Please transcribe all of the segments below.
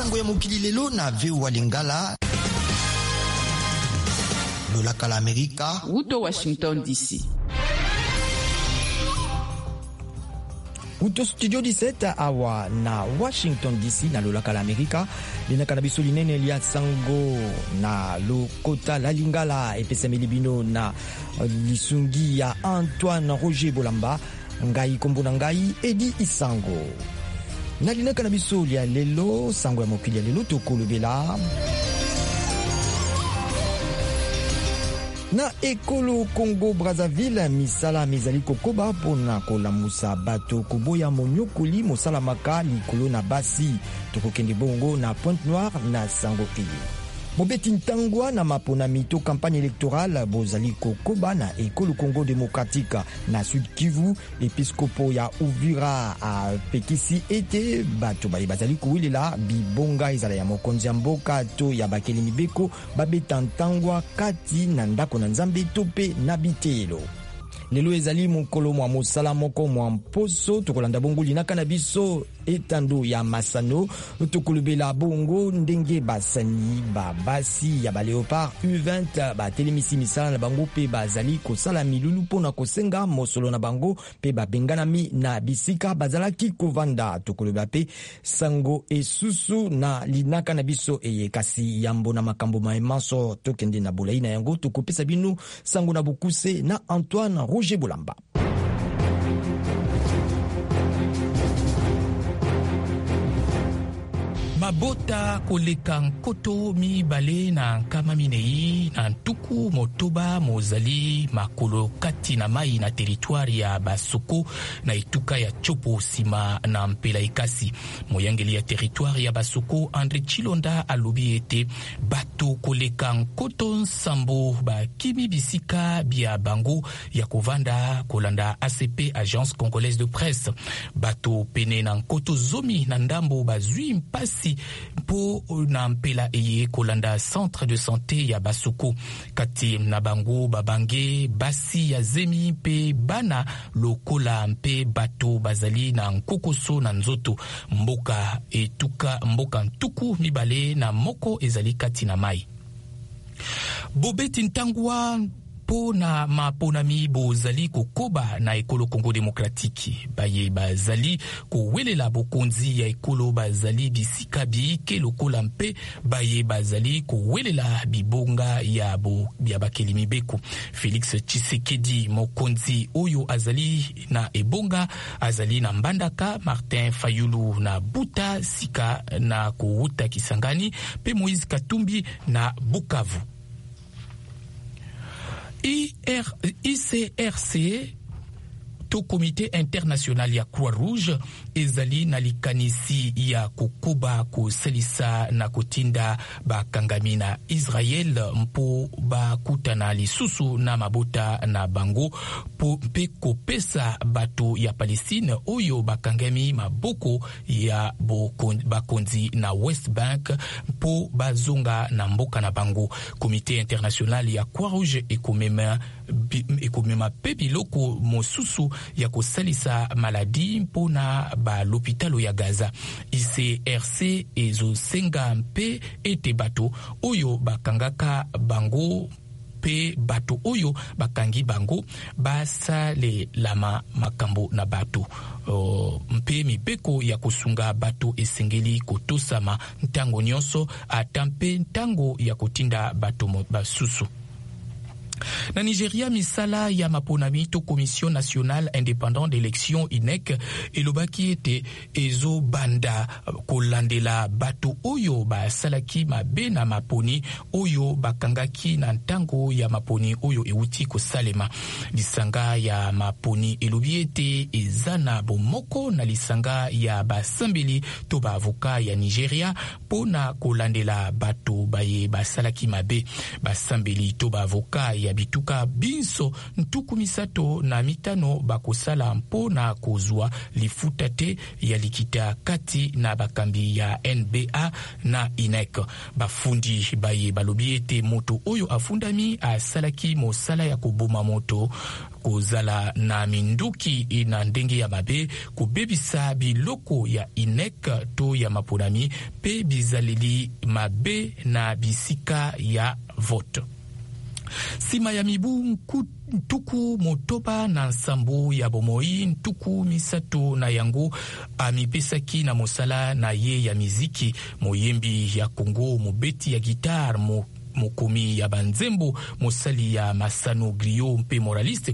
sango ya mokili lelo na VOA Lingala. Lolaka la Amerika. Uto Washington DC. Uto studio 17 awa na Washington DC na lolaka la Amerika. Linaka na biso linene lia sango na lokota la Lingala epesameli bino na lisungi ya Antoine Roger Bolamba. Ngai kombo na ngai Edi Isango. Na linaka na biso lia lelo sango ya mokili ya lelo tokolobela na ekolo Congo Brazzaville misala mizali kokoba pona kolamusa bato koboya monyokoli mosalamaka likolo na basi tokokende bongo na Pointe-Noire na sango eye. Mobeti ntangwa na maponami to campagne électorale bozali kokoba na ekolo Congo démocratique na Sud Kivu. Episkopo ya Uvira a pekisi ete bato bazali kuwilela bibonga ezala ya mokonzi ya mboka to ya bakeli mibeko babeta ntangwa kati na ndako na nzambe to pe na bitelo. Lelo ezali mokolo mwa mosala moko mwa mposo tokolanda bongo linaka na biso etando ya masano tokolobela bongo ndenge basani basi ya ba Léopard U20 batelemisi misala na bango pe bazali kosala milulu pona kosenga mosolo na bango pe babenganami na bisika bazalaki kovanda tokolobela pe sango esusu na linaka na biso eye kasi yambo na makambo maemanso tokende na bolai na yango tokopesa bino sango na bukuse na Antoine Roger Bolamba. Mabota koleka nkoto mibale na nkama minei na ntuku motoba mozali makolo kati na mai na teritwari ya Basoko na etuka ya Chopo sima na mpela ekasi. Moyangeli ya teritwari ya Basoko André Chilonda alobi ete bato koleka nkoto nsambo bakimi bisika bia bango ya kovanda kolanda ACP Agence Congolaise de Presse. Bato pene na nkoto zomi na ndambo bazwi mpasi po na mpela eye kolanda centre de santé ya Basoko. Kati na bango babange basi ya zemi pe bana lokola mpe bato bazali na nkokoso na nzoto. Mboka ntuku mibale na moko ezali kati na mai. Bobeti ntangwa po na maponami bozali kokoba na ekolo Congo Démocratique. Baye bazali kowelela bokonzi ya ekolo bazali bisika biike lokola mpe baye bazali kowelela bibonga ya bakeli mibeko. Félix Tshisekedi mokonzi oyo azali na ebonga azali na Mbandaka, Martin Fayulu na Buta sika na kouta Kisangani pe Moïse Katumbi na Bukavu. ICRC to Comité international ya Croix-Rouge ezali na likanisi ya kokoba kosalisa na kotinda bakangami na Israel mpo bakutana lisusu na mabota na bango pe kopesa bato ya Palestine oyo bakangami maboko ya bakonzi na West Bank mpo bazonga na mboka na bango. Comité international ya Croix-Rouge ekomema pe biloko mosusu ya kosalisa maladi mpona ba l'hôpital ya Gaza. ICRC ezosenga mpe ete bato oyo bakangaka bango pe bato oyo bakangi bango basale lama makambo na bato. Mpe mibeko ya kosunga bato esengeli kotosama ntango nyonso ata mpe ntango ya kotinda bato basusu. Na Nigeria misala ya maponami to Commission nationale indépendante d'élection INEC elobaki ete ezo banda kolandela bato oyo basalaki mabe na maponi oyo bakangaki na ntango ya maponi oyo euti kosalema. Lisanga ya maponi elobi ete ezana bomoko na lisanga ya basambeli to baavoka ya Nigeria pona kolandela bato baye basalaki mabe. Basambeli to baavoka ya bituka binso ntuku misato na mitano bakosala mpona kozwa lifuta te ya likita kati na bakambi ya NBA na INEC. Bafundi baye balobi ete moto oyo afundami asalaki mosala ya koboma moto kozala na minduki na ndenge ya mabe kobebisa biloko ya INEC to ya maponami pe bizaleli mabe na bisika ya vote. Sima ya mibu ntuku motoba na nsambo ya bomoi ntuku misato na yango amipesaki na mosala na ye ya miziki moyembi ya Kongo mobeti ya guitar mokomi ya banzembo mosali ya Masano Griot mpe moraliste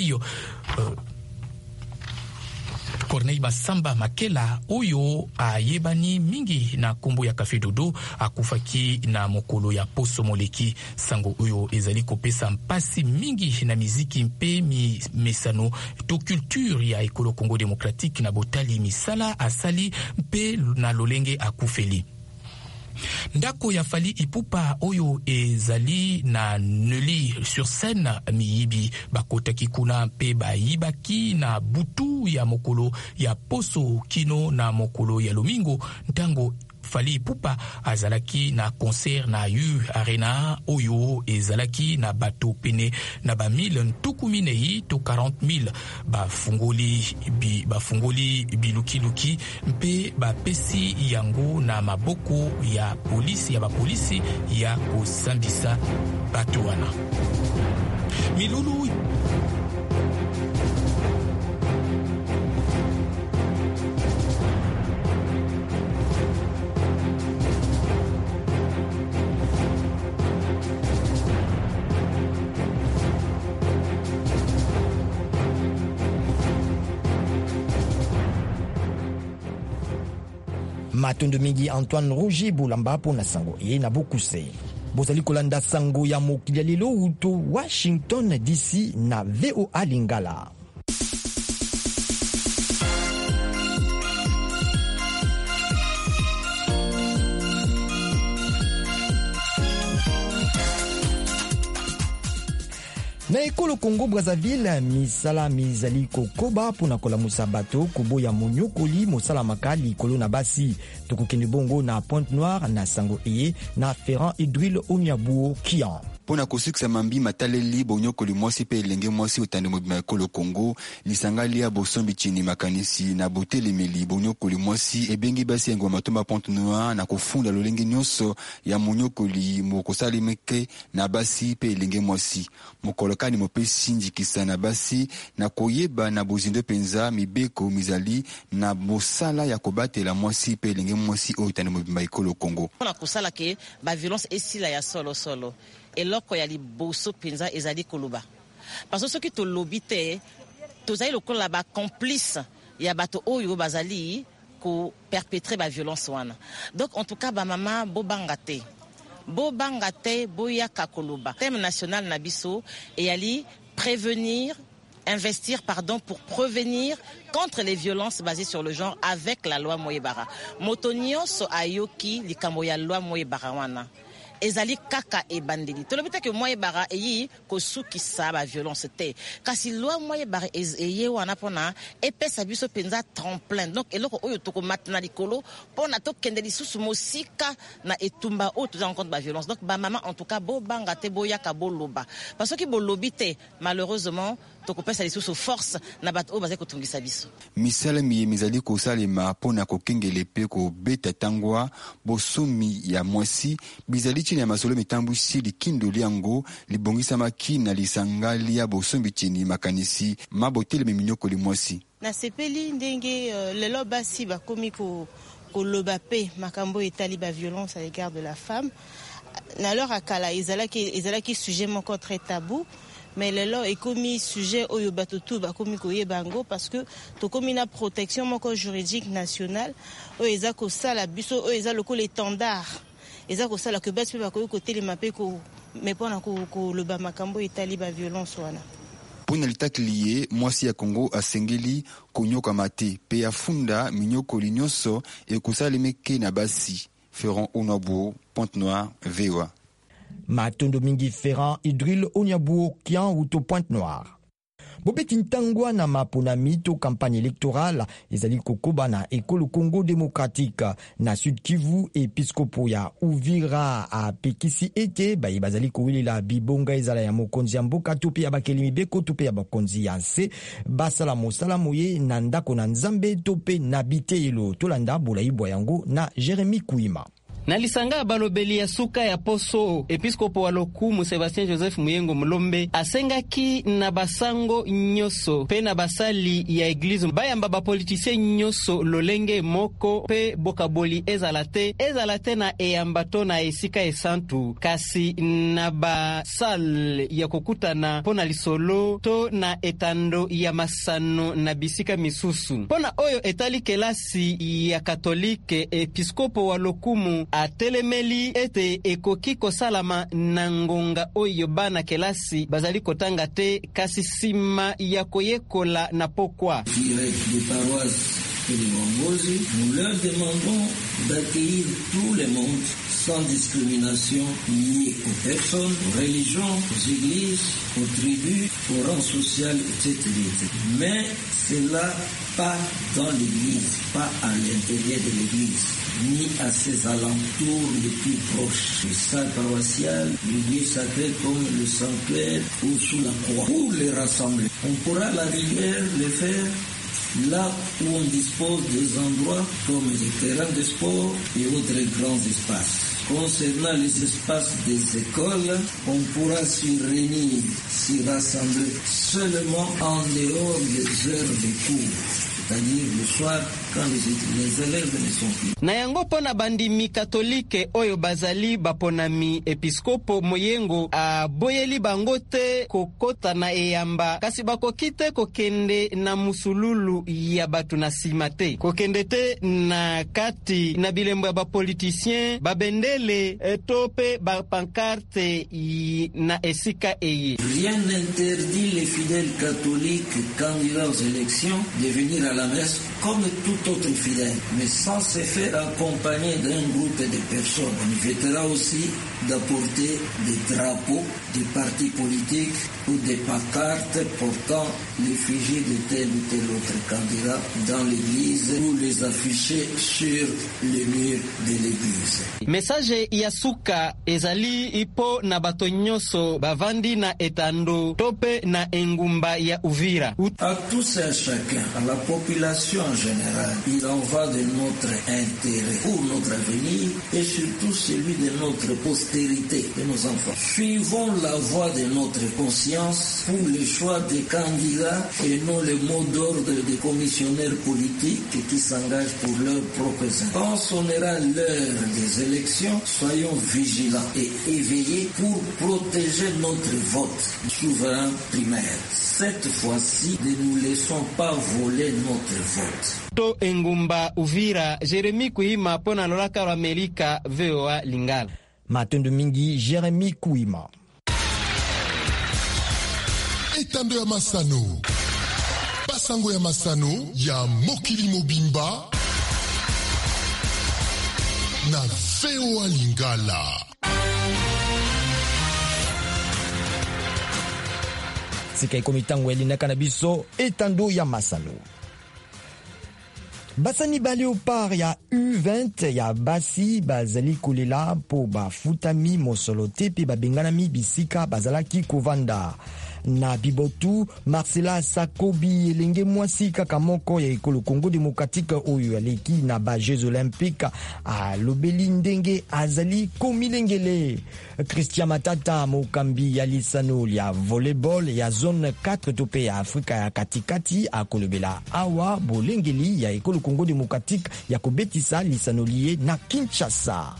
Corneille Basamba Makela oyo ayebani mingi na kombo ya Café Dodo akufaki na mokolo ya poso moleki. Sango oyo ezali kopesa mpasi mingi na miziki mpe mesano to culture ya ekolo Congo Démocratique na botali misala asali mpe na lolenge akufeli. Ndako ya Fally Ipupa oyo ezali na Neuilly sur Seine miyibi bakotaki kuna mpe bayibaki na butu ya mokolo ya poso kino na mokolo ya lomingo ntango Fally Ipupa azalaki na concert na U Arena oyo ezalaki na bato pene na ba 1000 ntuku minei to 40,000 bafungoli bilukiluki mpe bapesi yango na maboko ya bapolisi ya kosambisa bato wana. Milulu matondo mingi Antoine Roger Bolamba pona sango ye na bokuse. Bozali kolanda sango ya mokili lelo uto Washington DC na VOA Lingala. Na ekolo Congo Brazzaville misala mizali kokoba pona kolamusa bato koboya monyokoli mosala makali kolo na basi tokokende bongo na Pointe-Noire na sango eye na Ferrand Hydril Onyabuo Kian. Pona kosikisa mambi mataleli bonyokoli mwasi pe elenge mwasi otande mobima ekolo Congo lisangali ya bosombi chini makanisi na botelemeli bonyokoli mwasi ebengi basi yango matomba Pointe-Noire na kofunda lolenge nyonso ya monyokoli mokosalimeke na basi pe elenge mwasi mokolokani mopesi njikisa na basi na koyeba na bozindo penza mibeko mizali na mosala ya kobatela mwasi pe elenge mwasi otande mobima ekolo Congo. Pona kosala ke ba violence esila ya solo eloko ya liboso penza ezali koloba parce que soki tolobi te tozali lokola ba complice ya bato oyo bazali ko perpétrer ba violence wana. Donc en tout cas ba mama bobanga te boya kakoloba. Thème national na biso eyali investir pour prévenir contre les violences basées sur le genre avec la loi Moyebara. Motonioso ayoki likambo ya loi Moyebara wana. Ezali kaka e bandeli. Tolobita ke Moyebara eyi kosukisa ba violence te. Kasi loi Moyebara eye wana pona epesa biso penza tremplin. Donc eloko oyo toko matna likolo pona to kende lisusu mosika na etumba o to rencontre ba violence. Donc ba maman en tout cas bo banga te boya ka boloba. Parce que bolobi te malheureusement toko pesa lisusu force na bato o baze ko tungisa biso. Misala mizali ko salema pona ko kengele pe ko beta tangwa bosomi ya mwasi bizali chini ya masolo mitambu si likindo liango libongisa makina lisangali ya bosombi chini makanisi mabotele miminyoko limwasi na sepeli ndenge lelo basi bakomi ko loba pe makambo etali ba violence à l'égard de la femme na leur akala ezalaki sujet moko très tabou. Mais lelo ekomi sujet oyo batotu bakomi koyebango parce que tokomi na protection moko juridique nationale oyo eza kosala biso oyo eza lokola étendard eza kosala ke basi pe bakoyi kotelema pe ko mepona koloba makambo etali ba violence wana. Pona litaki liye mwasi ya Congo asengeli konyoka mate pe afunda minyoko linyoso ekosalemeke na basi. Ferrand Onyabuo, Pointe-Noire, VOA. Matondo mingi Ferrand Hydril Onyabuo Kian uto Pointe-Noire. bobeti ntangwa na maponami to campagne électorale ezali kokoba na ekolo Congo démocratique na Sud Kivu. Episkopo ya Uvira apekisi ete baye bazali kowelela bibonga ezala ya mokonzi ya mboka to pe ya bakeli mibeko to pe ya bakonzi ya nse basala mosala moye na ndako na nzambe to pe na bitelo tolanda bolaibwa yango na Jeremy Kuima. Na lisanga balobeli ya suka ya poso episkopo wa Lokumu Sebastien Joseph Muyengo Mulombe asengaki na basango nyoso pe na basali ya eglize bayamba bapolitisien nyoso lolenge moko pe bokaboli ezala te na eyamba to na esika esantu kasi na basal ya kokutana pona lisolo to na etando ya masano na bisika misusu pona oyo etali kelasi ya katolike. Episkopo wa Lokumu atelemeli ete ekoki kosalama na ngonga oyo bana kelasi bazali kotanga te kasi sima ya koyekola na pokwa. Nous leur demandons d'accueillir tout le monde sans discrimination liée aux personnes, aux religions, aux églises, aux tribus, au rang social, etc. Mais cela pas dans l'église, pas à l'intérieur de l'église, ni à ses alentours les plus proches. Les salles paroissiales, les lieux sacrés comme le sanctuaire ou sous la croix. Pour les rassembler, on pourra à la rigueur le faire là où on dispose des endroits comme les terrains de sport et autres grands espaces. Concernant les espaces des écoles, on pourra s'y réunir, s'y rassembler seulement en dehors des heures de cours, c'est-à-dire le soir quand les élèves ne sont plus. Na yango pona bandimi katolike oyo bazali baponami episkopo Muyengo aboyeli bango te kokota na eyamba kasi bakokite kokende na musululu ya batu na sima te kokende te na kati na bilembo ya bapolitisien babendele tope bapancarte na esika eye. Rien n'interdit les fidèles catholiques candidats aux élections de venir à la messe comme tout autre fidèle, mais sans se faire accompagner d'un groupe de personnes. On évitera aussi d'apporter des drapeaux, des partis politiques ou des pancartes portant l'effigie de tel ou tel autre candidat dans l'église ou les afficher sur les murs de l'église. Message yasuka ezali ipo na bato nyoso bavandi na etando tope na engumba ya Uvira. À tous et à chacun, à la population en général, il en va de notre intérêt pour notre avenir et surtout celui de notre postérité, de nos enfants. Suivons la voie de notre conscience pour le choix des candidats et non le mot d'ordre des commissionnaires politiques qui s'engagent pour leurs propres intérêts. Quand sonnera l'heure des élections, soyons vigilants et éveillés pour protéger notre vote souverain primaire. Cette fois-ci, ne nous laissons pas voler notre vote. To engumba Uvira, Jeremy Kuima pona lolaka wa Amerika VOA Lingala. Matondo mingi Jeremy Kuima. Etando ya Masano. Basango ya Masano ya Mokili Mobimba na VOA Lingala. Sika ikomitango elinaka na biso etando ya Masano. Basani ba Léopard ya U20 ya basi bazali kolela po bafutami mosolo te pe babenganami bisika bazalaki kovanda. Na Bibotu, Marcela Sakobi elenge mwasi kaka moko ya ekolo Congo démocratique oyo aleki na ba Jeux olympiques a lobeli ndenge azali komilengele. Christian Matata mokambi ya lisano ya volleyball ya zone 4 tope ya Afrika ya katikati akolobela awa bolengeli ya ekolo Congo démocratique ya kobetisa lisano liye na Kinshasa.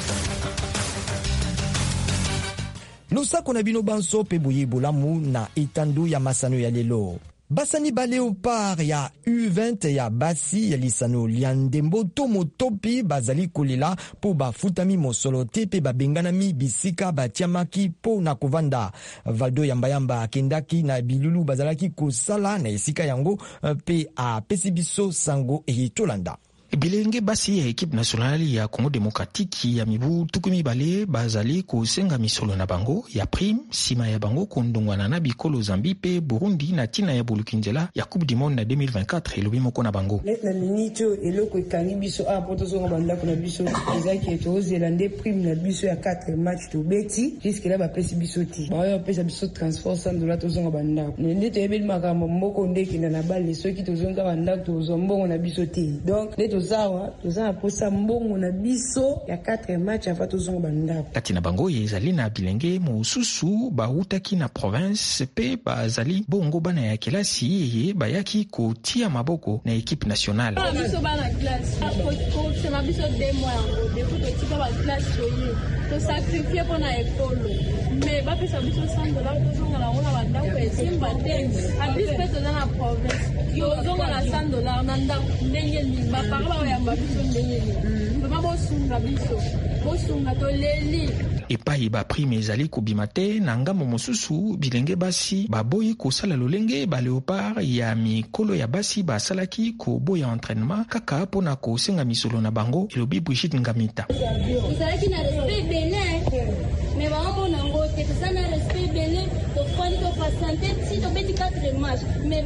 Losako na bino banso pe boye bolamu na etando ya Masano ya lelo. Basani ba Léopard ya U20 ya basi ya lisano lia ndembo to motopi bazali kolela po bafutami mosolo te pe babenganami bisika batiamaki po na kovanda. Valdo Yambayamba akendaki na bilulu bazalaki kosala na esika yango pe a pesi biso sango e tolanda. bilenge basi ya ekipe nationale ya Congo Démocratique ya mibu tukumi bale bazali kosenga misolo na bango ya prime sima ya bango kondongwana na bikolo Zambie pe Burundi na tina ya bulukinzela ya Coupe du Monde na 2024 elobi moko na bango. Na minito eloko ekangi biso a poto zonga bandako na biso ezaki etozela nde prime na biso ya 4 match to beti jusque là ba pesi biso ti ba yo pesa biso transport $100 to zonga bandako nde to yebeli makambo moko nde kina na bale soki to zonga bandako to zombongo na biso ti donc nde tozawa posa mbongo na biso ya 4 match avant to zonga bandako kati na bango ezali na bilenge mosusu bautaki na province pe bazali bongo bana ya kelasi yeye bayaki kotia maboko na equipe nationale. Biso bana classe ko se ma biso 2 mois depuis que tu vas classe soyer to sacrifier pour na école mais ba pesa biso $100 to zonga la ona bandako esimba te a plus que to na province yo zonga la $100 na ndako ndenge ni ba parla ya ba biso ndenge ni ba bosunga biso bosunga to leli epai ba prime ezali kobima te na ngambo mosusu bilenge basi baboyi kosala lolenge ba léopard ya mikolo ya basi basalaki koboya entraînement kaka mpona kosenga misolo na bango elobi Brigitte Ngamita. Osalaki na respect bene me bango nango te tosana respect bene tofandi topasante si tobeti 4 match me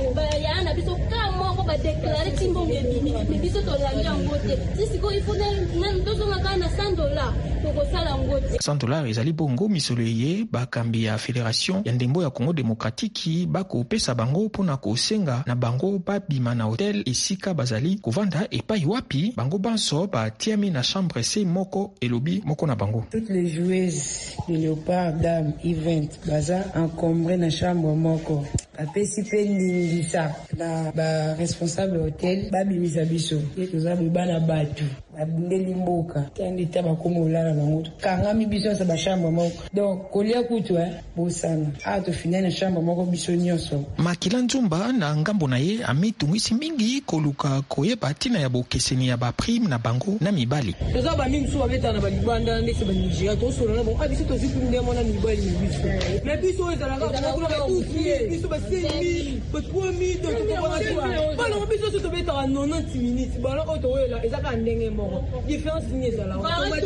ya na biso ka moko badeklare timbongo ebimi me biso tolandi yango te sisiko ifo tozonga kaka na $100 tokosala yango te. $100 ezali bongo misolo eye bakambi ya fédération ya ndembo ya Congo Démocratique bakopesa bango mpona kosenga na bango babima na hotel esika bazali kovanda epai wapi bango banso batiami na chambre C moko elobi moko na bango. Toutes les joueuses de Léopard Dame Event baza encombré na chambre moko apesi pe ndingisa na ba responsable hotel babimisa biso ye toza bana batu babundeli mboka kandi ta bakoma olala bango kangami biso sa ba chambre moko donc kolia kutu bosana to finir na chambre moko biso nyonso. Makila Nzumba na ngambo na ye amitungisi mingi koluka koyeba tina ya bokeseni ya ba prime na bango na mibali toza ba mingi so babeta na balibanda ndese ba Nigeria to solo na bon biso to zipu ndemo na mibali biso mais biso ezala ka kuna ba tuki biso ba 5000 ba 3000 to ba kwa balo biso to beta 90 minutes balo oto wela ezaka ndenge moko différence ni ezala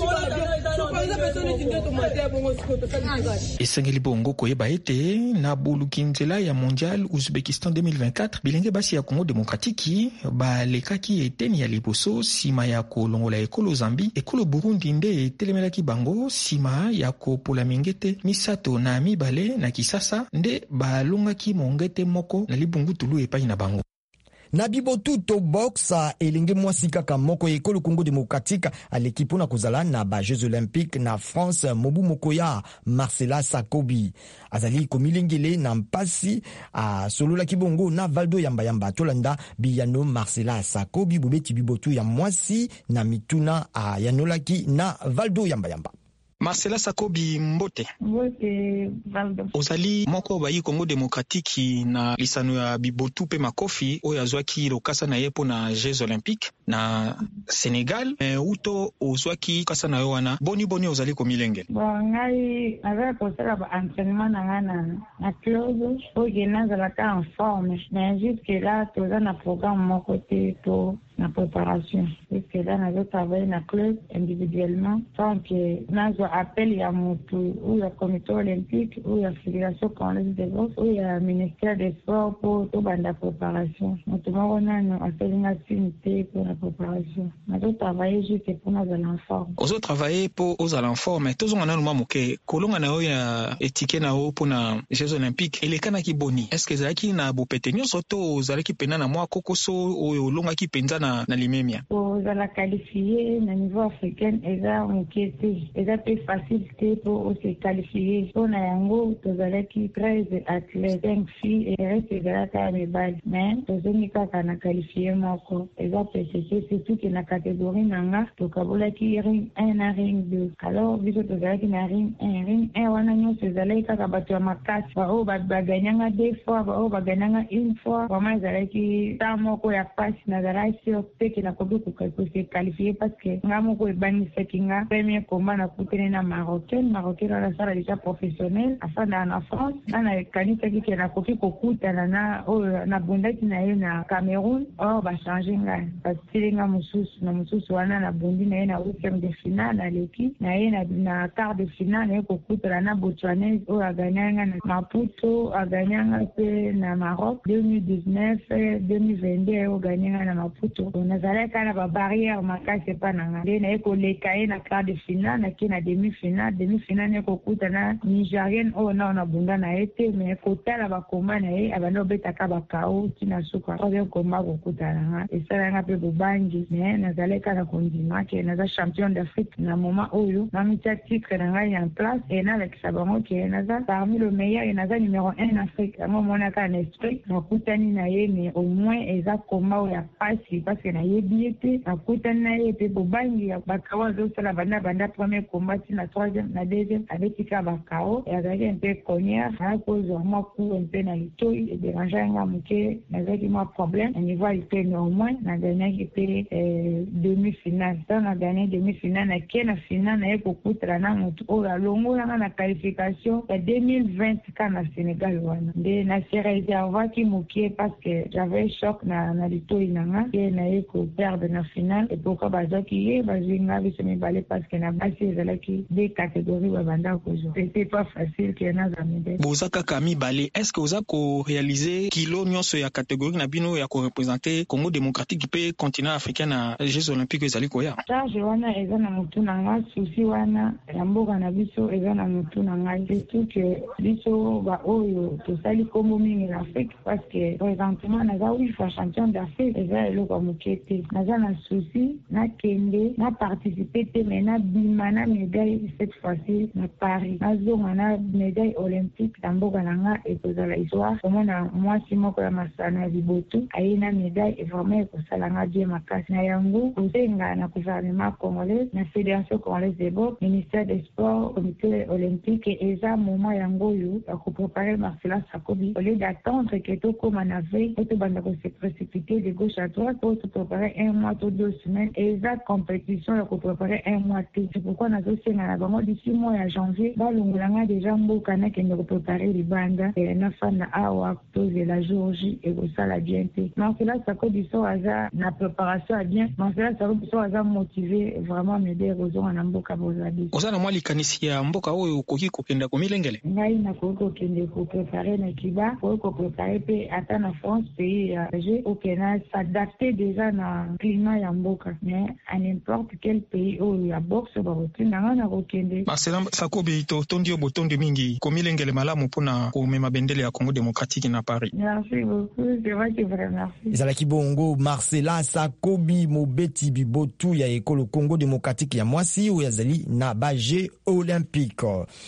esengeli bongo koyeba ete na bolukinzela ya mondial Uzbekistan 2024 bilenge basi ya Congo Démocratique balekaki eteni ya liboso sima ya kolongola ekolo Zambie ekolo Burundi nde etelemelaki bango sima ya kopola mingete misato na mibale na Kisasa nde balongaki mongete moko na libungutulu epai na bango. Na bibotu to box elenge mwasi kaka moko ekolo Congo Démocratique aleki mpona kozala na ba Jeux Olympiques na France mobu mokoya Marcela Sakobi azali komilengele na mpasi asololaki bongo na Valdo Yamba tolanda biyano Marcela Sakobi bobeti bibotu ya mwasi na mituna yanolaki na Valdo Yamba. Marcela Sakobi mbote Valdo ozali moko bayi Congo Démocratique na lisano ya bibotu pe makofi oyo azwaki lokasa na ye na Jeux Olympiques na Sénégal uto ozwaki kasa na yo wana boni ozali komilengele. Ngai azali kosala ba entraînement na ngana na club oyo nazalaka en forme mais jusque là toza na programme moko te to na préparation jusque là nazo travailler na club individuellement tant que nazo appel ya mutu ou ya comité olympique ou ya fédération congolaise de boxe ou ya ministère des sports pour to banda préparation mutu moko nano apelinga sinité pour la préparation nazo travailler juste pour na en forme ozo travailler pour aux en forme tozonga nanu mamuke kolonga na yo ya étiquette na yo pour na Jeux Olympiques elekana ki boni est-ce que zaki na bopete nyonso to zalaki pena na mwa kokoso oyo longa ki penza na limemia ozala qualifié na niveau africain eza mokete eza pe facilité pour se qualifier mpona yango tozalaki 13 athlètes 5 filles et reste ezalaka mibali mais tozongi kaka na qualifié moko eza peseke surtout ke na catégorie nanga tokabolaki ring 1 na ring 2 alors biso tozalaki na ring 1 wana nyonso ezalaki kaka bato ya makasi baoyo baganyanga 2 fois baoyo baganyanga 1 fois vraiment ezalaki ta moko ya pasi nazalaki sur peke na kobi pour se qualifier parce que ngamo ko bani sekinga premier combat na kutene na marocaine na sala déjà professionnel afana na France na kanisa ki na kofi kokuta na bundaki na ye na Cameroun ba changer nga parce que nga mususu wana na bundi na ye na huitième de finale na leki na ye na quart de finale na kokuta na Botswana aganyanga na Maputo aganyanga pe na Maroc 2019 2022 aganyanga na Maputo nazaleka na ba barrière makase pa na ngade na koleka ye na quart de finale na kina demi finale ne kokuta na Nigérienne na bunda na ete mais kotala ba komba na ye abano betaka ba kao tina suka troisième komba kokuta na esala nga pe bobangi mais nazaleka na kondima ke naza champion d'Afrique na moment oyo na mitia titre na ngai en place et na avec sabango ke naza parmi le meilleur et naza numéro 1 en Afrique ngo mona ka na esprit na kutani na ye mais au moins eza komba ya pasi parce que na ye biete na kutani na ye pe bobangi ya bakawa zo sala banda premier combat na troisième na deuxième avec tika bakao et avec un peu cognac à cause de moi coup un peu na lito et déranger nga muke avec moi problème au niveau était néanmoins na gagné qui demi-finale ça na gagné demi-finale na kena finale na ekokutra na mutu o la longo na qualification ya 2020 kana Sénégal wana de na réserva qui muke parce que j'avais choc na lito inanga et na eko perdre na finale et pourquoi bazaki bazinga bisemi balé parce que na basi zalaki des catégories babanda kozo c'était pas facile que na zamide bozaka kami balé est-ce que vous avez réalisé kilo nyonso ya catégorie na bino ya ko représenter Congo démocratique pe continent africain na Jeux olympiques ezali koya charge wana eza na mutu na nga susi wana ya mboka na biso eza na mutu na nga surtout que biso ba oyo tosali kombo mingi na Afrique parce que présentement naza 8 fois champion d'Afrique eza eloko mokete naza na susi na kende na participer te mais na bima na médaille cette fois-ci na Paris nazonga na médaille olympique na mboka na nga ekozala histoire komona mwasi moko ya masano ya libotu aye na médaille et vraiment ekosala nga bien makasi na yango kosenga na gouvernement congolais na fédération congolaise de boxe ministère des sports comité olympique eza moment yango oyo ya kopréparer Marcela Sakobi au lieu d'attendre que tokoma na veille et tobanda ko se précipiter de gauche à droite pour se préparer un mois ou 2 semaines et eza compétition ya kopréparer un mois te c'est pourquoi nazosenga na bango d'ici mois ya janvier balongolanga déjà mboka na kende kopréparer libanda na fana awa toze la Géorgie et kosala bien te Marcela Sakobi so aza na préparation à bien Marcela Sakobi so aza motivé vraiment m'aider kozonga na mboka bozali ozana mwa likanisi ya mboka oyo koki kokenda komilengele ngai na kokende ko préparer na Kiba ko préparer pe ata na France pays ya G okena s'adapter déjà na climat ya mboka mais à n'importe quel pays oyo ya boxe ba rotina na kokende Marcela Sakobi to tondio botonde mingi komilengele malamu pona ko mema bendele ya Congo démocratique na Paris. Merci beaucoup, c'est vrai que vraiment merci. Ezalaki bongo Marcela Sakobi mobeti bibotu ya ekolo Congo démocratique ya mwasi oyo azali na baje olympique.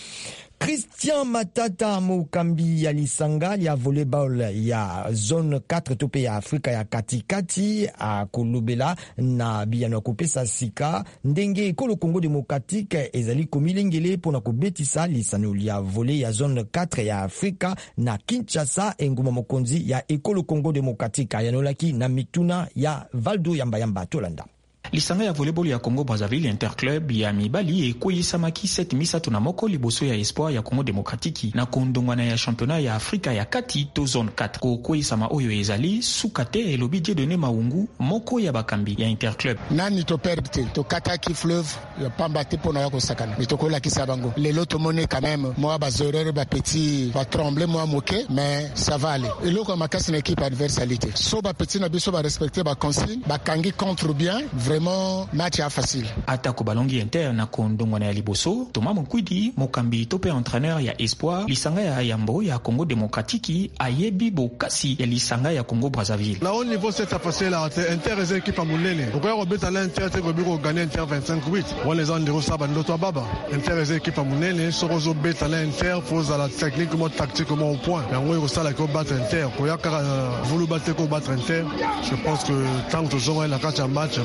Christian Matata mokambi ya lisanga ya volleyball ya zone 4 tope ya Afrika ya katikati a kolobela na biyano kopesa sika ndenge ekolo Congo démocratique ezali komilengele pona kobetisa lisano ya volley ya zone 4 ya Afrika na Kinshasa enguma mokonzi ya ekolo Congo démocratique yanolaki na mituna ya Valdo Yamba Tolanda. Lisanga ya volleyball ya Congo Brazzaville Interclub ya mibali ekoyisamaki 7 na moko liboso ya espoir ya Congo démocratique na kondongwana ya championnat ya Afrika ya kati to zone 4 ko koyisama oyo ezali sukate elobi Dieudonné Maungu moko ya bakambi ya Interclub nani to perdre to kataki fleuve ya pamba te pona yako sakana mitokola kisabango lelo to mone quand même moi bazorere ba petit ba trembler moi moqué mais ça va aller eloko makasi na équipe adversité so ba petit na biso ba respecter ba consigne ba kangi contre bien vraiment match ya facile atako balongi inter na kondongwana ya liboso Thomas Mokwidi mokambi tope entraîneur ya espoir lisanga ya Yambo ya Congo démocratique ayebi bokasi ya lisanga ya Congo Brazzaville là au niveau c'est facile là inter est équipe à Moulene pourquoi on bet à l'inter c'est que biko gagner inter 25-8 on les andiro sabando to baba inter est équipe à Moulene sorozo bet à l'inter faut à la technique comment tactique comment au point mais on ça la ko battre inter ko ya voulu battre ko battre inter je pense que tant que ils auront la carte en match bon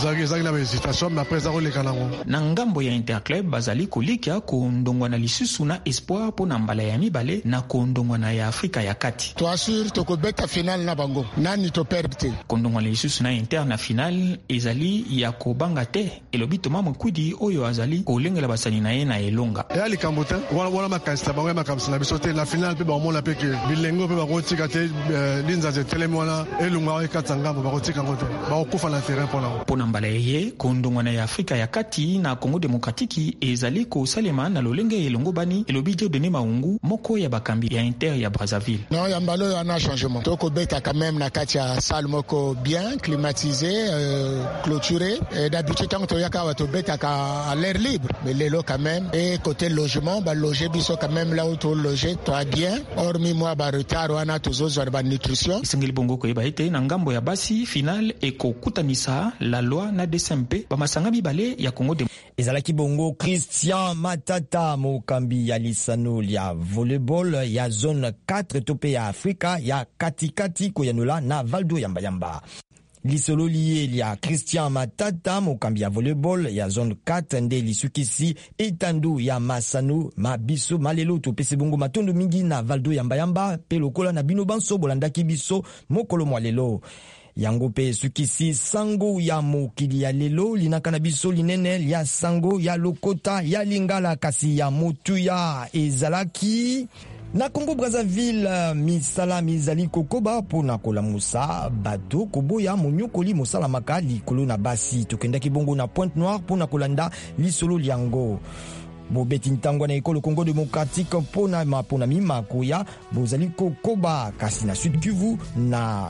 ezalaki na hésitation mais après ezaleka nango na ngambo ya Interclub bazali kolikia kondongwana lisusu na espoir mpona mbala ya mibale na kondongwana ya Afrika ya kati to assure tokobeta final na bango nani to perdre te kondongwana lisusu na Inter na final ezali ya kobanga te elobi Toma Mokwidi oyo azali kolengela basani na ye na elonga ya likambo te wana makanisa bango ya makamisi na biso te na final mpe bamona mpe ke bilengo mpe bakotika te linzanza etelemi wana elunga ekata ngambo bakotika ngo te bakokufa na terrain mpona mbala ye kondongwana ya Afrika ya kati na Congo Demokratiki ezali kosalema na lolenge elongo bani elobi Dieudonné Maungu moko ya bakambi ya Inter ya Brazzaville non ya mbalo ya na changement toko beta quand même na kati ya salle moko bien climatisé clôturé et d'habitude tant to yaka wato beta ka à l'air libre mais lelo quand même et côté logement ba loger biso quand même là où to loger toi bien hormis moi ba retard wana tozozo ba nutrition isengeli bongo ko eba ete na ngambo ya basi final ekokutanisa la loi na DSMP bamasanga mibale ya Congo de ezalaki bongo Christian Matata mokambi ya lisano ya volleyball ya zone 4 tope ya Afrika ya katikati koyanola na Valdo Yamba lisolo liye lia Christian Matata mokambi ya volleyball ya zone 4 nde lisukisi etandu ya masano mabiso malelo topesi bongo matondo mingi na Valdo Yamba pe lokola na bino banso bolandaki biso mokolo mwalelo yango pe sukisi sango ya mokili ya lelo linaka na biso linene lia sango ya lokota ya lingala kasi ya motuya ezalaki na Congo Brazzaville misala mizali kokoba pona kolamusa bato koboya monyokoli mosala makali likolo na basi tokendaki bongo na Pointe Noire pona kolanda lisolo liango bobeti ntangwa na ekolo Congo Démocratique pona mimako ya bozali kokoba kasi na Sud Kivu na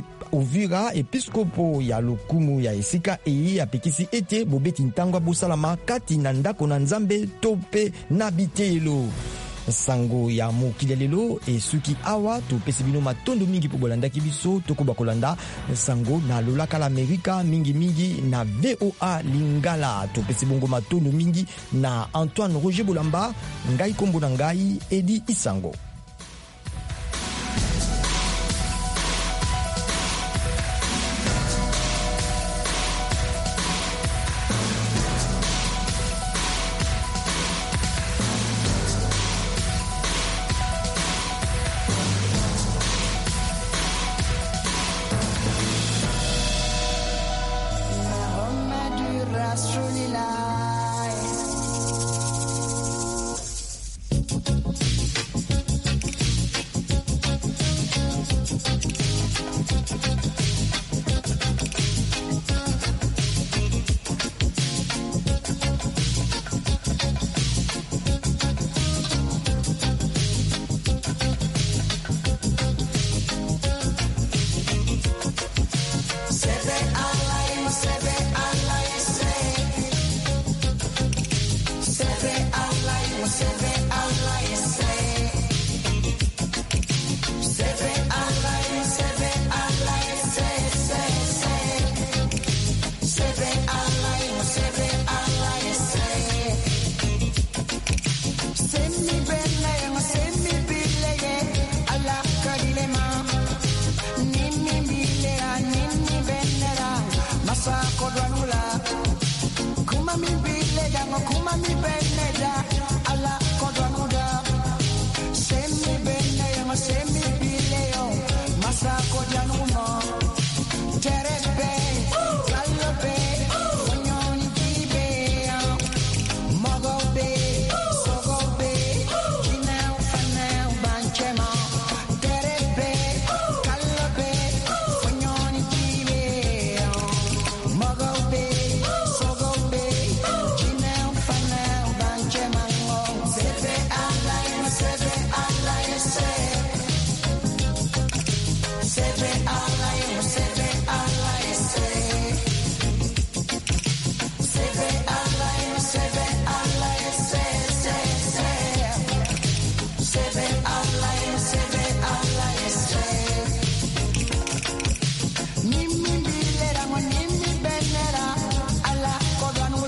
Uvira episkopo ya lokumu ya esika eye apekisi ete bobeti ntangwa bosalama kati na ndako na Nzambe tope na bitelo sango ya mokili lelo esuki awa topesi bino matondo mingi po bolandaki biso tokoba kolanda sango na lolaka la Amerika mingi na VOA Lingala topesi bongo matondo mingi na Antoine Roger Bolamba ngai kombo na ngai Edi Isango.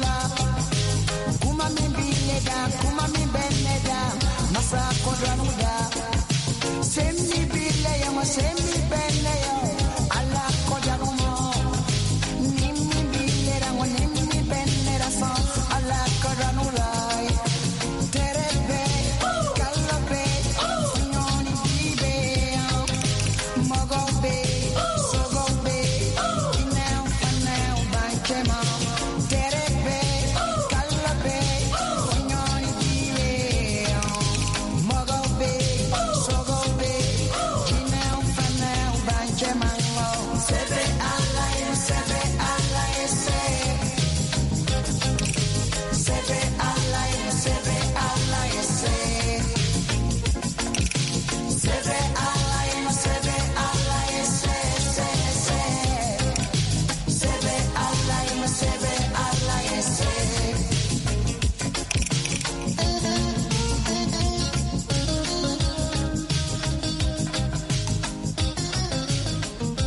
Kuma mi beneda, masa kodranula.